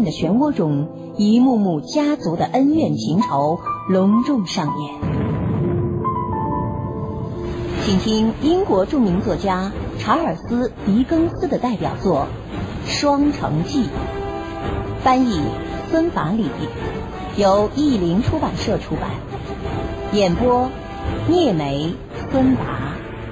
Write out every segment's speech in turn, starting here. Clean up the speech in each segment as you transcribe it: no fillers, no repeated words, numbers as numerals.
的漩涡中，一幕幕家族的恩怨情仇隆重上演。请听英国著名作家查尔斯·狄更斯的代表作《双城记》，翻译孙法理，由译林出版社出版，演播聂梅、孙达。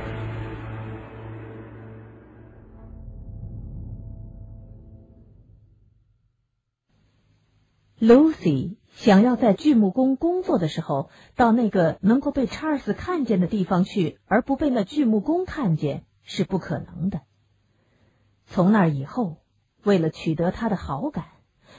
Lucy 想要在锯木工工作的时候到那个能够被查尔斯看见的地方去，而不被那锯木工看见是不可能的。从那以后，为了取得他的好感，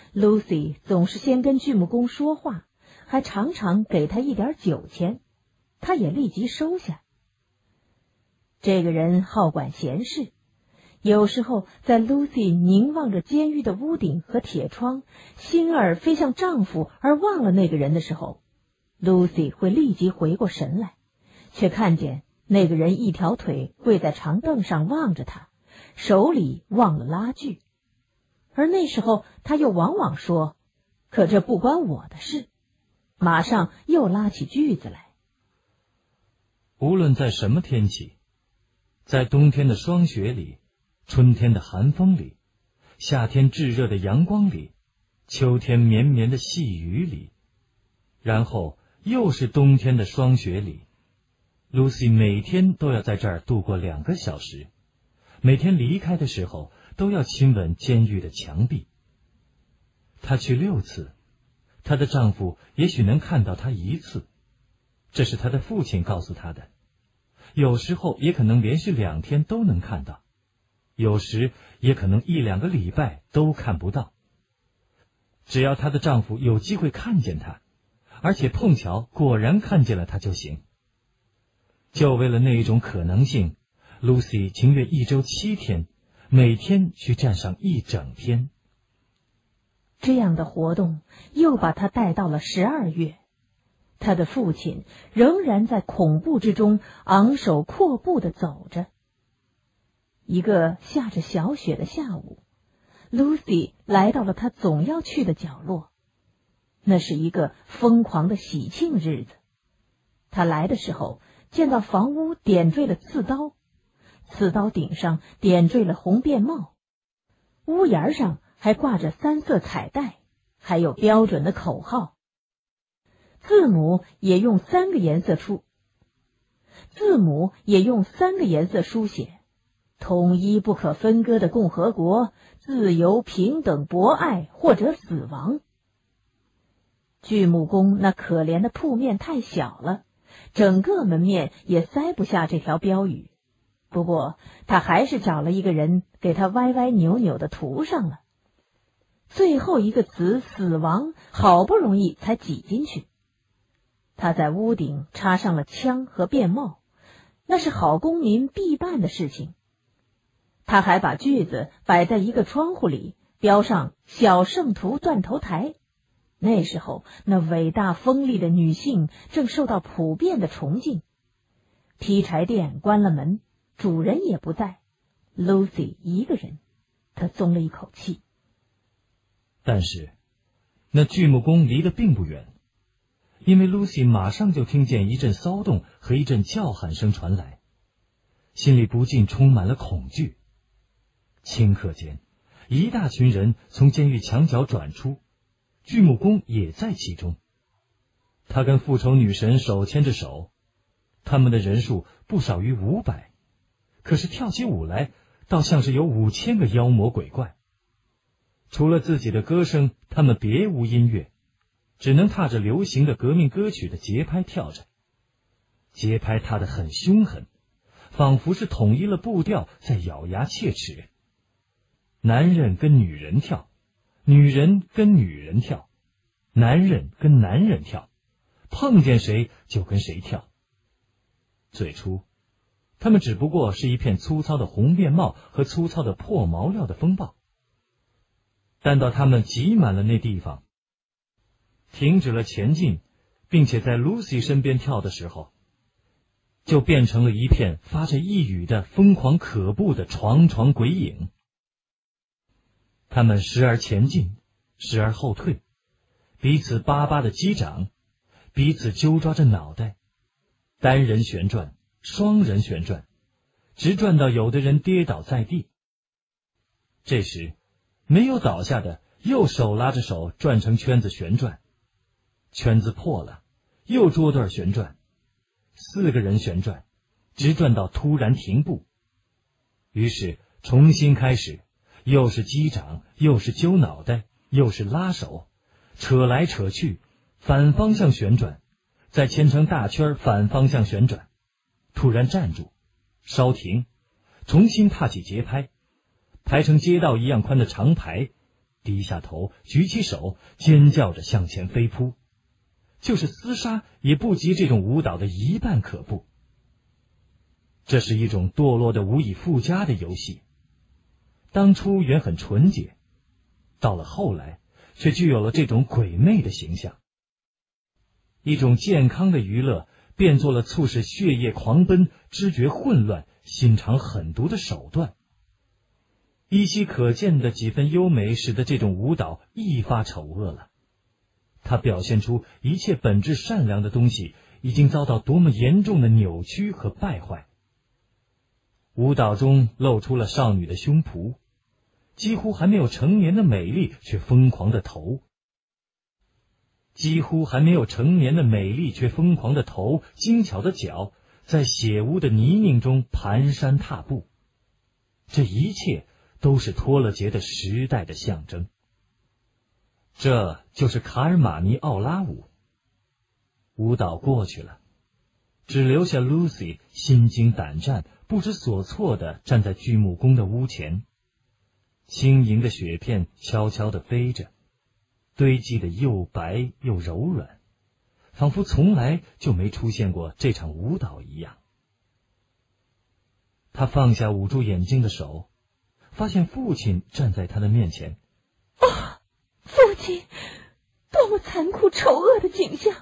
Lucy 总是先跟锯木工说话，还常常给他一点酒钱，他也立即收下。这个人好管闲事，有时候在 Lucy 凝望着监狱的屋顶和铁窗，心儿飞向丈夫而忘了那个人的时候， Lucy 会立即回过神来，却看见那个人一条腿跪在长凳上望着他，手里忘了拉锯。而那时候他又往往说，可这不关我的事，马上又拉起锯子来。 无论在什么天气，在冬天的霜雪里，春天的寒风里，夏天炙热的阳光里，秋天绵绵的细雨里，然后又是冬天的霜雪里， Lucy 每天都要在这儿度过2个小时，每天离开的时候都要亲吻监狱的墙壁。她去6次，她的丈夫也许能看到她1次，这是她的父亲告诉她的，有时候也可能连续2天都能看到，有时也可能1-2个礼拜都看不到。只要她的丈夫有机会看见她，而且碰巧果然看见了她就行。就为了那一种可能性， Lucy 情愿1周7天，每天去站上1整天。 这样的活动又把她带到了12月，她的父亲仍然在恐怖之中昂首阔步地走着。一个下着小雪的下午， Lucy 来到了她总要去的角落。那是一个疯狂的喜庆日子。她来的时候，见到房屋点缀了刺刀，刺刀顶上点缀了红便帽，屋檐上还挂着3色彩带，还有标准的口号。字母也用3个颜色书写：统一不可分割的共和国，自由平等博爱或者死亡。锯木工那可怜的铺面太小了，整个门面也塞不下这条标语，不过他还是找了一个人给他歪歪扭扭的涂上了。最后一个词死亡好不容易才挤进去。他在屋顶插上了枪和便帽，那是好公民必办的事情。他还把锯子摆在一个窗户里，标上小圣徒断头台。那时候那伟大锋利的女性正受到普遍的崇敬。劈柴店关了门，主人也不在， Lucy 一个人，她松了一口气。 但是那锯木工离得并不远，因为 Lucy 马上就听见一阵骚动和一阵叫喊声传来，心里不禁充满了恐惧。顷刻间，一大群人从监狱墙角转出，锯木工也在其中。他跟复仇女神手牵着手，他们的人数不少于500，可是跳起舞来倒像是有5000个妖魔鬼怪。除了自己的歌声，他们别无音乐，只能踏着流行的革命歌曲的节拍跳着。节拍踏得很凶狠，仿佛是统一了步调在咬牙切齿。男人跟女人跳，女人跟女人跳，男人跟男人跳，碰见谁就跟谁跳。最初他们只不过是一片粗糙的红便帽和粗糙的破毛料的风暴，但到他们挤满了那地方，停止了前进，并且在 Lucy 身边跳的时候，就变成了一片发着异语的疯狂可怖的床鬼影。他们时而前进， 时而后退，彼此巴巴的击掌，彼此揪抓着脑袋，单人旋转，双人旋转，直转到有的人跌倒在地。这时没有倒下的又手拉着手转成圈子旋转，圈子破了又捉对旋转，4个人旋转，直转到突然停步。于是重新开始，又是击掌，又是揪脑袋，又是拉手，扯来扯去，反方向旋转，再牵成大圈反方向旋转，突然站住，稍停，重新踏起节拍，排成街道一样宽的长排，低下头，举起手，尖叫着向前飞扑。就是厮杀也不及这种舞蹈的一半可怖。这是一种堕落的无以复加的游戏，当初原很纯洁，到了后来却具有了这种鬼魅的形象。一种健康的娱乐变作了促使血液狂奔、知觉混乱、心肠狠毒的手段。依稀可见的几分优美使得这种舞蹈愈发丑恶了。它表现出一切本质善良的东西已经遭到多么严重的扭曲和败坏。舞蹈中露出了少女的胸脯，几乎还没有成年的美丽却疯狂的头，精巧的脚，在血污的泥泞中蹒跚踏步。这一切都是托勒杰的时代的象征。这就是卡尔马尼奥拉舞。舞蹈过去了，只留下 Lucy 心惊胆战、不知所措地站在巨木宫的屋前。轻盈的雪片悄悄地飞着，堆积的又白又柔软，仿佛从来就没出现过这场舞蹈一样。他放下捂住眼睛的手，发现父亲站在他的面前。 父亲，多么残酷丑恶的景象！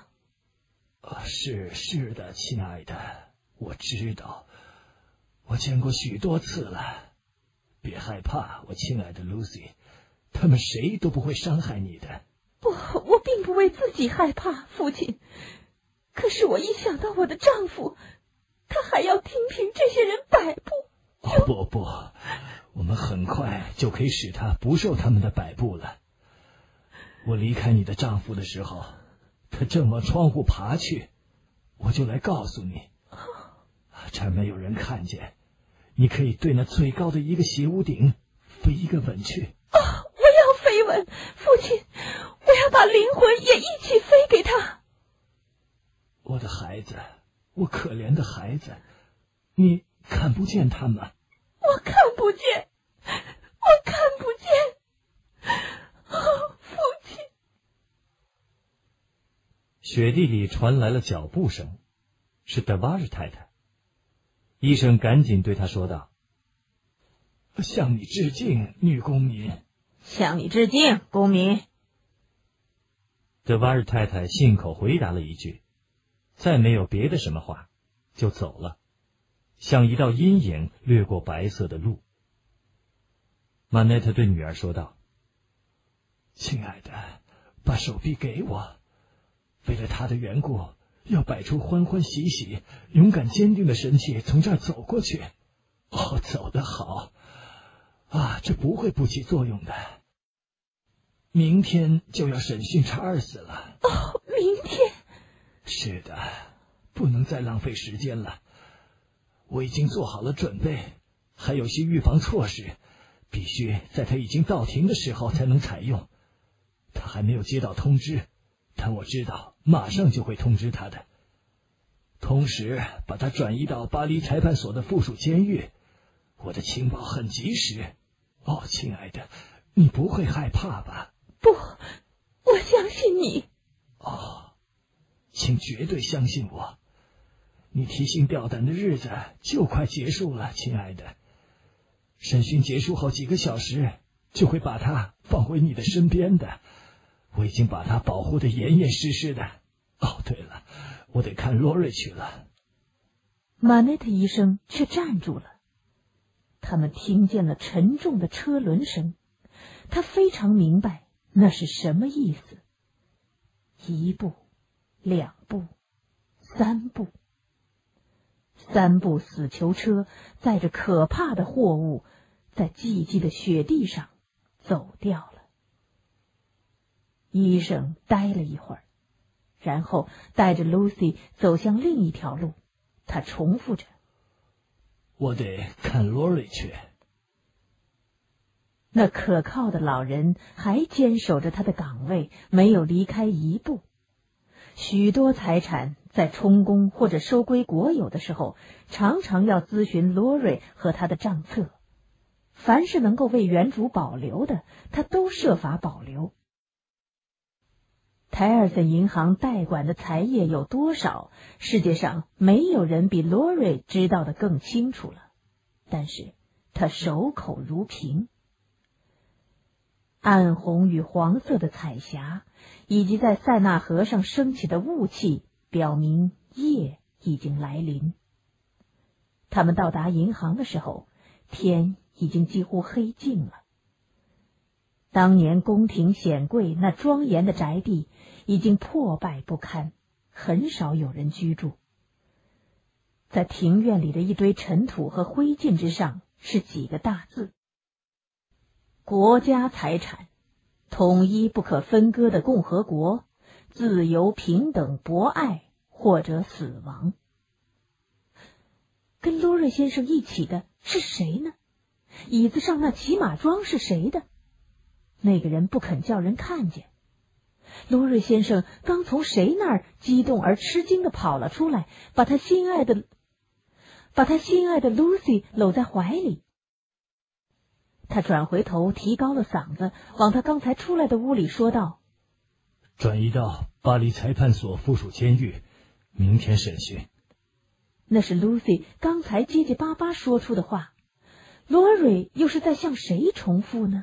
是的，亲爱的，我知道，我见过许多次了。别害怕，我亲爱的 Lucy， 他们谁都不会伤害你的。 不，我并不为自己害怕，父亲。可是我一想到我的丈夫，他还要听凭这些人摆布。 不，我们很快就可以使他不受他们的摆布了。我离开你的丈夫的时候，他正往窗户爬去，我就来告诉你。这儿没有人看见，你可以对那最高的一个斜屋顶飞一个吻去。 我要飞吻，父亲，我要把灵魂也一起飞给他。 我的孩子，我可怜的孩子，你看不见他吗？ 我看不见。父亲。 雪地里传来了脚步声，是德瓦日太太。医生赶紧对他说道： 向你致敬，女公民。 向你致敬，公民。 德瓦日太太信口回答了一句，再没有别的什么话，就走了，像一道阴影掠过白色的路。玛奈特对女儿说道： 亲爱的，把手臂给我，为了他的缘故，要摆出欢欢喜喜、勇敢坚定的神气从这儿走过去。走得好这不会不起作用的。明天就要审讯查尔斯了。 明天？ 是的，不能再浪费时间了。我已经做好了准备，还有些预防措施，必须在他已经到庭的时候才能采用。他还没有接到通知，但我知道马上就会通知他的。同时把他转移到巴黎裁判所的附属监狱。我的情报很及时。亲爱的，你不会害怕吧？ 不，我相信你。 请绝对相信我。你提心吊胆的日子就快结束了，亲爱的。审讯结束后几个小时，就会把他放回你的身边的。我已经把他保护得严严实实的。对了，我得看洛瑞去了。 玛内特医生却站住了。他们听见了沉重的车轮声，他非常明白那是什么意思？一步，两步，三步。三部死囚车载着可怕的货物，在寂寂的雪地上走掉了。医生呆了一会儿，然后带着 Lucy 走向另一条路。他重复着：“ 我得看 Lori 去。” 那可靠的老人还坚守着他的岗位，没有离开一步。许多财产在充公或者收归国有的时候，常常要咨询 Lori 和他的账册。凡是能够为原主保留的，他都设法保留。泰尔森银行代管的财业有多少，世界上没有人比 Lori 知道的更清楚了。但是他守口如瓶。暗红与黄色的彩霞，以及在塞纳河上升起的雾气，表明夜已经来临。他们到达银行的时候，天已经几乎黑尽了。当年宫廷显贵那庄严的宅地已经破败不堪，很少有人居住。在庭院里的一堆尘土和灰烬之上是几个大字：国家财产，统一不可分割的共和国，自由、平等、博爱或者死亡。跟罗瑞先生一起的是谁呢？椅子上那骑马桩是谁的？那个人不肯叫人看见。罗瑞先生刚从谁那儿激动而吃惊地跑了出来，把他心爱的 Lucy 搂在怀里。他转回头，提高了嗓子，往他刚才出来的屋里说道：“ 转移到巴黎裁判所附属监狱，明天审讯。” 那是 Lucy 刚才结结巴巴说出的话。罗瑞又是在向谁重复呢？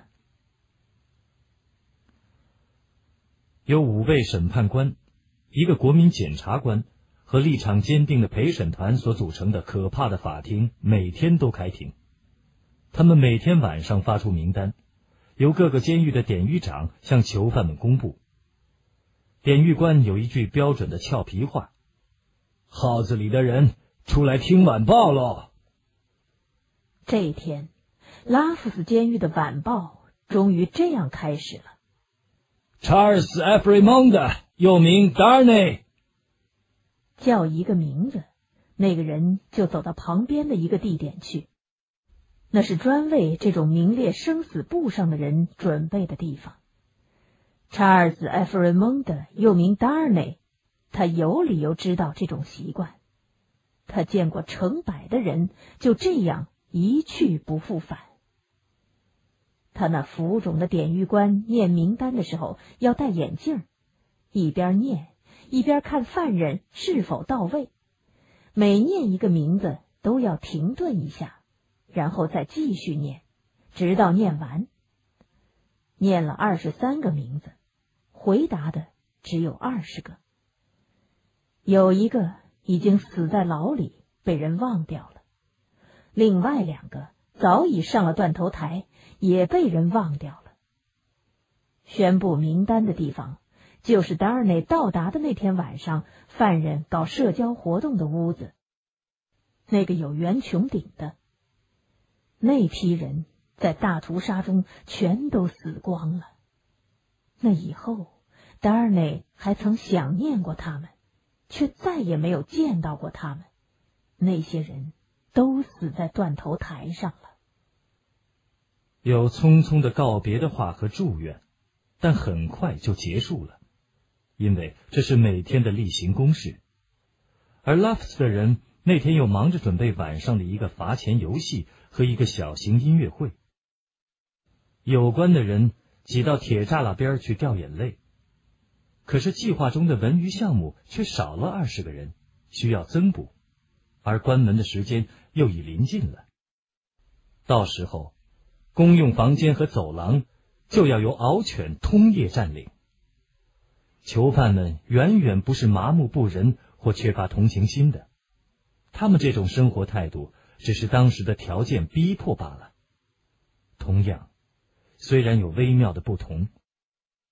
由5位审判官、一个国民检察官和立场坚定的陪审团所组成的可怕的法庭，每天都开庭。他们每天晚上发出名单，由各个监狱的典狱长向囚犯们公布。典狱官有一句标准的俏皮话：“号子里的人出来听晚报喽。” 这一天，拉夫斯监狱的晚报终于这样开始了。 查尔斯·埃弗雷蒙德，又名 Darnay。 叫一个名字，那个人就走到旁边的一个地点去。那是专为这种名列生死簿上的人准备的地方。查尔斯·埃弗雷蒙德，又名 Darnay， 他有理由知道这种习惯。他见过成百的人就这样一去不复返。他那浮肿的典狱官念名单的时候要戴眼镜，一边念一边看犯人是否到位，每念一个名字都要停顿一下，然后再继续念，直到念完。念了23个名字，回答的只有20个。有一个已经死在牢里，被人忘掉了，另外2个早已上了断头台，也被人忘掉了。宣布名单的地方就是 Darnay 到达的那天晚上犯人搞社交活动的屋子，那个有圆穹顶的。那批人在大屠杀中全都死光了。那以后 Darnay 还曾想念过他们，却再也没有见到过他们。那些人都死在断头台上了。 有匆匆的告别的话和祝愿，但很快就结束了，因为这是每天的例行公事。而拉夫斯的人那天又忙着准备晚上的一个罚钱游戏和一个小型音乐会。有关的人挤到铁栅栏边去掉眼泪，可是计划中的文娱项目却少了20个人，需要增补，而关门的时间又已临近了。到时候公用房间和走廊就要由獒犬通夜占领。囚犯们远远不是麻木不仁或缺乏同情心的，他们这种生活态度只是当时的条件逼迫罢了。同样，虽然有微妙的不同，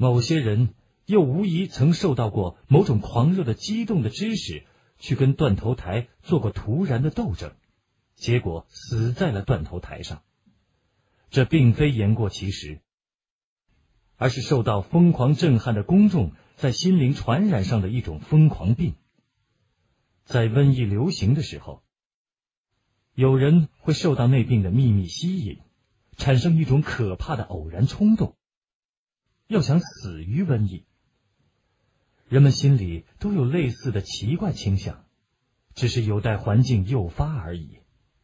某些人又无疑曾受到过某种狂热的激动的知识，去跟断头台做过突然的斗争，结果死在了断头台上。这并非言过其实，而是受到疯狂震撼的公众在心灵传染上的一种疯狂病。在瘟疫流行的时候，有人会受到那病的秘密吸引，产生一种可怕的偶然冲动，要想死于瘟疫。人们心里都有类似的奇怪倾向，只是有待环境诱发而已。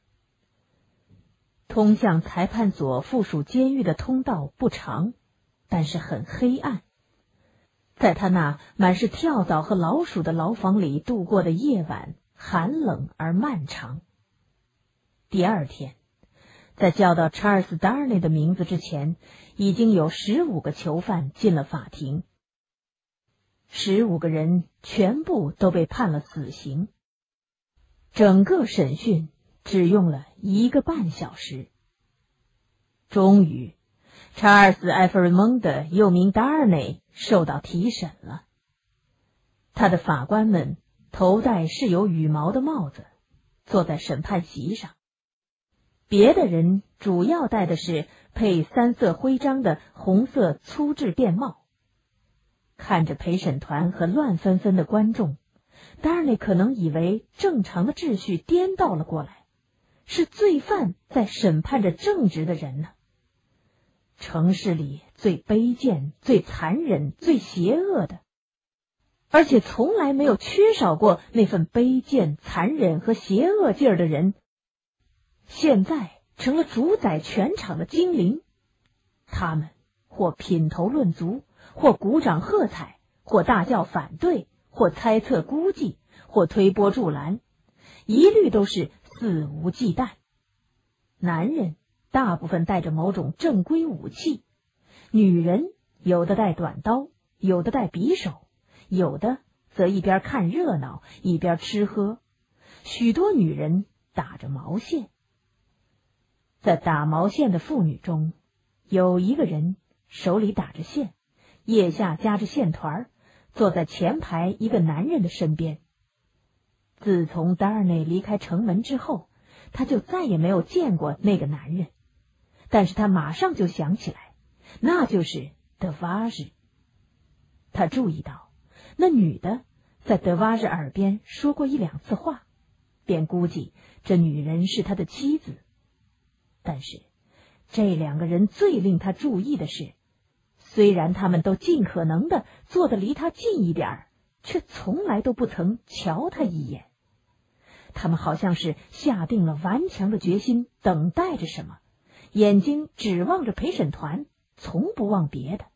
通向裁判所附属监狱的通道不长，但是很黑暗。在他那满是跳蚤和老鼠的牢房里度过的夜晚寒冷而漫长。第二天，在叫到查尔斯·达尔内的名字之前，已经有15个囚犯进了法庭。15个人全部都被判了死刑。整个审讯只用了1个半小时。终于，查尔斯·埃弗瑞蒙德又名达尔内受到提审了。他的法官们头戴是有羽毛的帽子，坐在审判席上。别的人主要戴的是配3色徽章的红色粗制便帽。看着陪审团和乱纷纷的观众，达尔内可能以为正常的秩序颠倒了过来，是罪犯在审判着正直的人呢。城市里最卑贱、最残忍、最邪恶的，而且从来没有缺少过那份卑贱、残忍和邪恶劲儿的人，现在成了主宰全场的精灵。他们或品头论足，或鼓掌喝彩，或大叫反对，或猜测估计，或推波助澜，一律都是肆无忌惮。男人大部分带着某种正规武器，女人有的带短刀，有的带匕首，有的则一边看热闹一边吃喝。许多女人打着毛线。在打毛线的妇女中，有一个人手里打着线，腋下夹着线团，坐在前排一个男人的身边。自从达尔内离开城门之后，他就再也没有见过那个男人，但是他马上就想起来，那就是德瓦日。他注意到那女的在德瓦日耳边说过1、2次话，便估计这女人是他的妻子。但是这2个人最令他注意的是，虽然他们都尽可能的坐得离他近一点，却从来都不曾瞧他一眼。他们好像是下定了顽强的决心，等待着什么，眼睛只望着陪审团，从不望别的。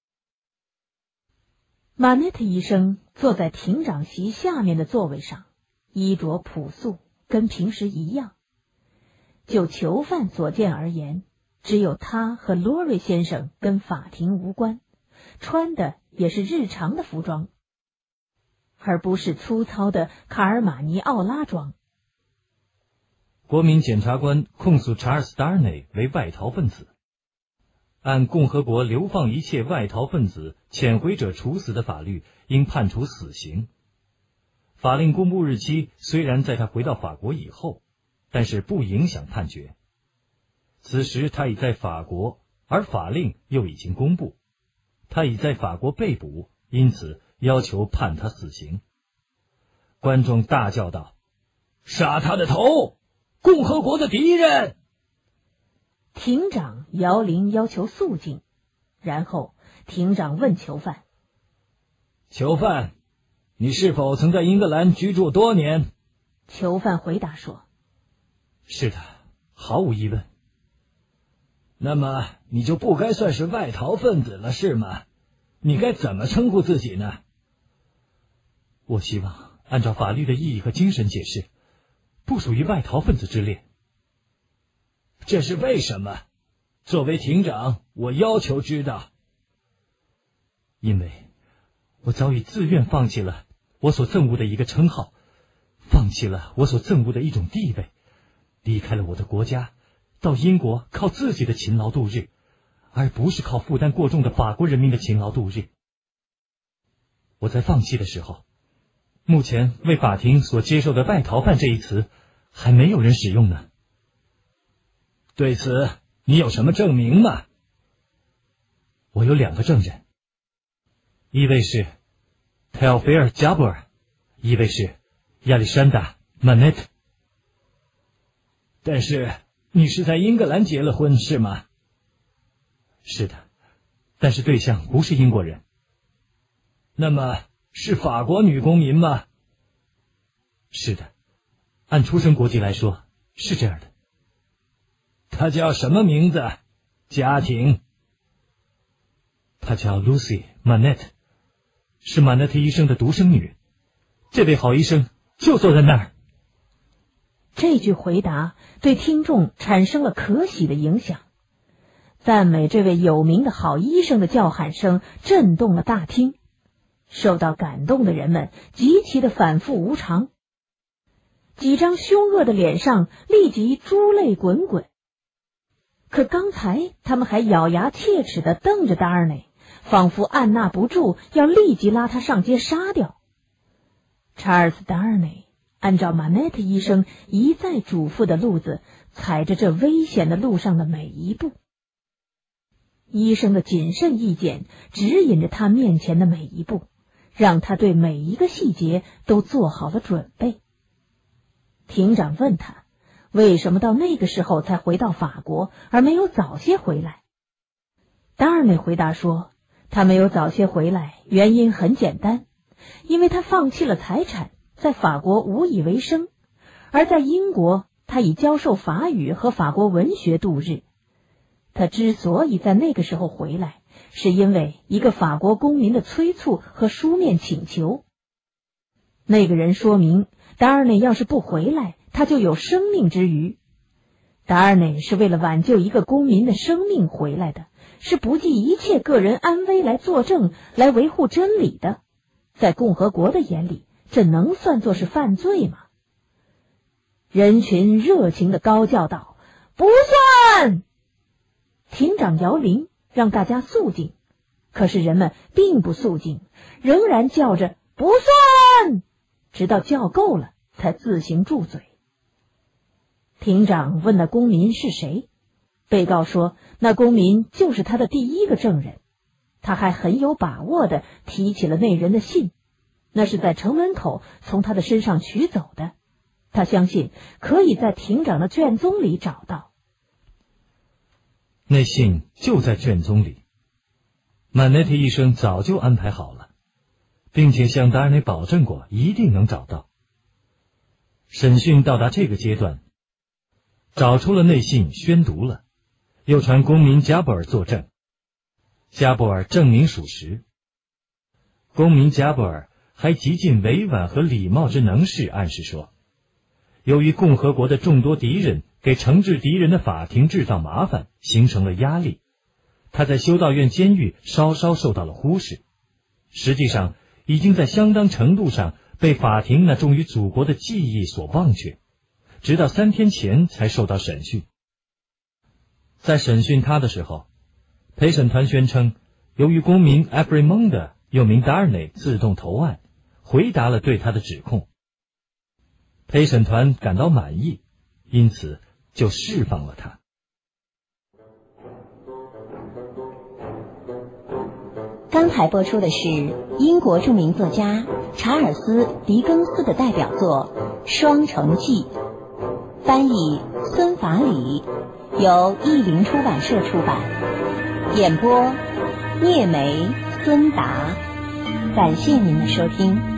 马内特医生坐在庭长席下面的座位上，衣着朴素，跟平时一样。就囚犯所见而言，只有他和罗瑞先生跟法庭无关，穿的也是日常的服装，而不是粗糙的卡尔马尼奥拉装。 国民检察官控诉查尔斯·达尔内为外逃分子，按共和国流放一切外逃分子潜回者处死的法律，应判处死刑。法令公布日期虽然在他回到法国以后，但是不影响判决。此时他已在法国，而法令又已经公布，他已在法国被捕，因此要求判他死刑。观众大叫道：“杀他的头！共和国的敌人！” 庭长摇铃要求肃静，然后庭长问囚犯：“ 囚犯，你是否曾在英格兰居住多年？” 囚犯回答说：“ 是的，毫无疑问。” 那么你就不该算是外逃分子了，是吗？你该怎么称呼自己呢？ 我希望按照法律的意义和精神解释，不属于外逃分子之列。 这是为什么？作为庭长，我要求知道。 因为我早已自愿放弃了我所憎恶的一个称号，放弃了我所憎恶的一种地位，离开了我的国家，到英国靠自己的勤劳度日， 而不是靠负担过重的法国人民的勤劳度日。我在放弃的时候，目前为法庭所接受的外逃犯这一词还没有人使用呢。 对此你有什么证明吗？ 我有2个证人，一位是泰奥菲尔·加布尔，一位是亚历山大·曼内特。 但是你是在英格兰结了婚是吗？ 是的，但是对象不是英国人。 那么是法国女公民吗？ 是的，按出生国籍来说是这样的。 她叫什么名字？家庭？ 她叫 Lucy Manette， 是马内特医生的独生女。这位好医生就坐在那儿。 这句回答对听众产生了可喜的影响，赞美这位有名的好医生的叫喊声震动了大厅。受到感动的人们极其的反复无常，几张凶恶的脸上立即珠泪滚滚。可刚才他们还咬牙切齿地瞪着达尔内，仿佛按捺不住要立即拉他上街杀掉。查尔斯·达尔内按照马内特医生一再嘱咐的路子，踩着这危险的路上的每一步。医生的谨慎意见指引着他面前的每一步，让他对每一个细节都做好了准备。庭长问他，为什么到那个时候才回到法国，而没有早些回来？达尔内回答说，他没有早些回来，原因很简单，因为他放弃了财产，在法国无以为生，而在英国他以教授法语和法国文学度日。他之所以在那个时候回来，是因为一个法国公民的催促和书面请求。那个人说明，达尔内要是不回来，他就有生命之虞。达尔内是为了挽救一个公民的生命回来的，是不计一切个人安危来作证，来维护真理的。在共和国的眼里，这能算作是犯罪吗？人群热情地高叫道：“不算！”庭长摇铃，让大家肃静。可是人们并不肃静，仍然叫着“不算”，直到叫够了，才自行住嘴。庭长问那公民是谁，被告说那公民就是他的第一个证人。他还很有把握地提起了那人的信，那是在城门口从他的身上取走的。他相信可以在庭长的卷宗里找到。 那信就在卷宗里，曼内特医生早就安排好了，并且向达尔内保证过一定能找到。审讯到达这个阶段，找出了内信，宣读了，又传公民加布尔作证。加布尔证明属实。公民加布尔还极尽委婉和礼貌之能事，暗示说，由于共和国的众多敌人给惩治敌人的法庭制造麻烦，形成了压力，他在修道院监狱稍稍受到了忽视，实际上已经在相当程度上被法庭那忠于祖国的记忆所忘却，直到3天前才受到审讯。在审讯他的时候，陪审团宣称，由于公民埃弗里蒙德又名达尔内自动投案，回答了对他的指控。陪审团感到满意，因此就释放了他。 刚才播出的是英国著名作家查尔斯·狄更斯的代表作《双城记》，翻译孙法理，由译林出版社出版，演播聂梅、孙达。感谢您的收听。